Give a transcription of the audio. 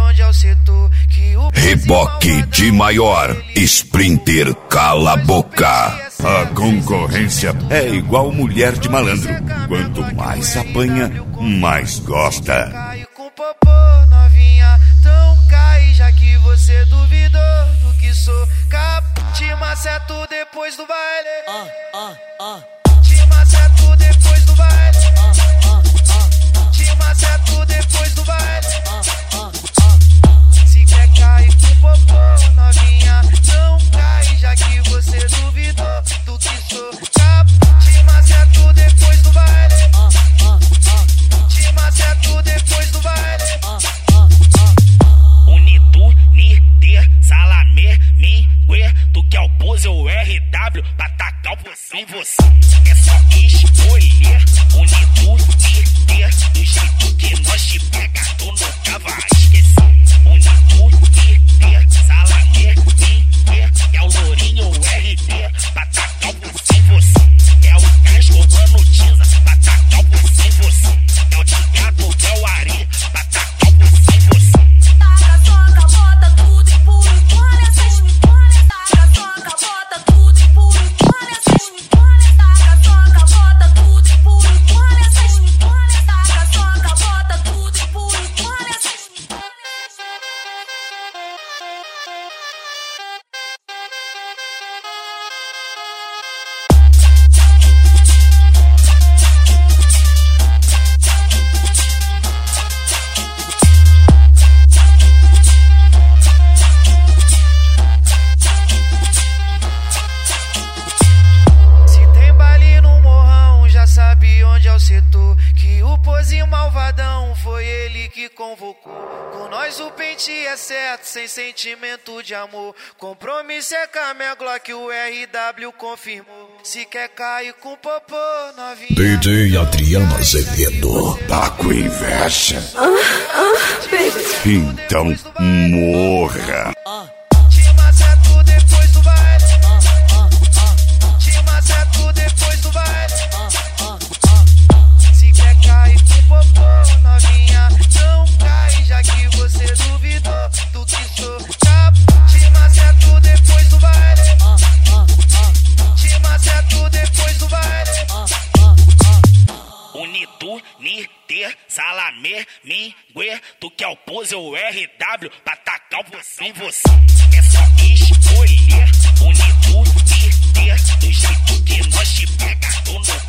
onde é o setor que o Reboque de maior, Sprinter cala a boca. A concorrência é igual mulher de malandro. Quanto mais apanha, mais gosta. Cai com popô, novinha, então cai, já que você duvidou do que sou. Te maceto depois do baile. Te maceto depois do baile. Te maceto depois do baile. Se quer cair com popô, novinha, não cai, já que você duvidou do que sou. Te maceto depois do baile. Te maceto depois do baile. Unitu, Niter, Salamé, Mingue, tu quer o pose ou RW pra tacar o você em você. É só escolher. Unitu, Niter, do jeito que nós te pega, tu nunca vai esquecer. Unitu, Niter, Salamé, Mingue, é o Lourinho RD pra tacar o você em você. É o Casco, mano, Tiza pra tacar o você em você. É o Thiago, é o Ari pra tacar o você em você. Taca, soca, bota tudo e pula e põe essas mitonas. Taca, soca, bota tudo e pula e põe essas mitonas. Taca, soca, bota tudo e pula e põe essas mitonas. Taca, soca, bota tudo e pula e põe essas mitonas. Se tem baile no morrão, já sabe onde é o setor. Que o pozinho malvadão foi ele que convocou. Com nós o pente é certo, sem sentimento de amor. Compromisso é com a minha Glock, o RW confirmou. Se quer cair com popô, novinha. DJ Adriano Azevedo, tá com inveja? Então morra. Te maceto depois do baile. Te maceto depois do baile. Se quer cair com popô, novinha, não cai, já que você duvidou do que sou. Te maceto depois do baile. Te maceto depois do baile. Unitu, Niter, Salamé, Mingue, tu quer o pose ou RW pra tacar o você em você. É só escolher. Unitu, Niter, do jeito que nós te pega, tu nunca